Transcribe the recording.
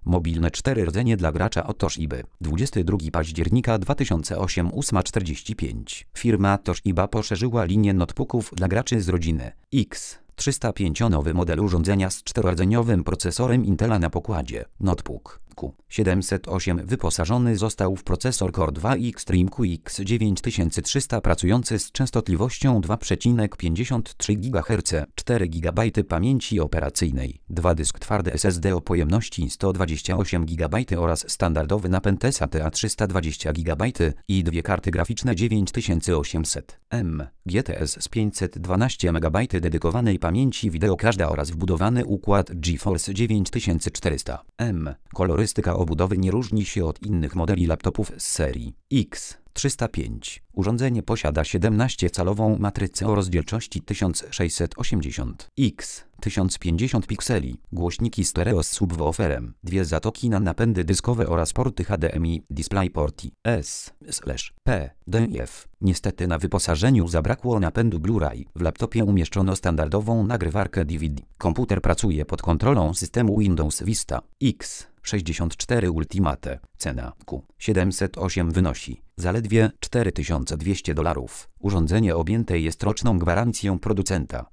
Mobilne 4 rdzenie dla gracza od Toshiba. 22 października 2008 8:45. Firma Toshiba poszerzyła linię notebooków dla graczy z rodziny X305. Nowy model urządzenia z 4-rdzeniowym procesorem Intela na pokładzie. Notebook Q708 wyposażony został w procesor Core 2 Extreme QX9300 pracujący z częstotliwością 2,53 GHz, 4 GB pamięci operacyjnej, 2 dysk twardy SSD o pojemności 128 GB oraz standardowy napęd SATA 320 GB i 2 karty graficzne 9800 M, GTS z 512 MB dedykowanej pamięci wideo każda oraz wbudowany układ GeForce 9400 M. Kolorystyka obudowy nie różni się od innych modeli laptopów z serii X305. Urządzenie posiada 17-calową matrycę o rozdzielczości 1680 x 1050 pikseli, głośniki stereo z subwooferem, 2 zatoki na napędy dyskowe oraz porty HDMI, DisplayPort S/P, DIF. Niestety na wyposażeniu zabrakło napędu Blu-ray. W laptopie umieszczono standardową nagrywarkę DVD. Komputer pracuje pod kontrolą systemu Windows Vista X64 Ultimate. Cena Q708 wynosi zaledwie $4200. Urządzenie objęte jest roczną gwarancją producenta.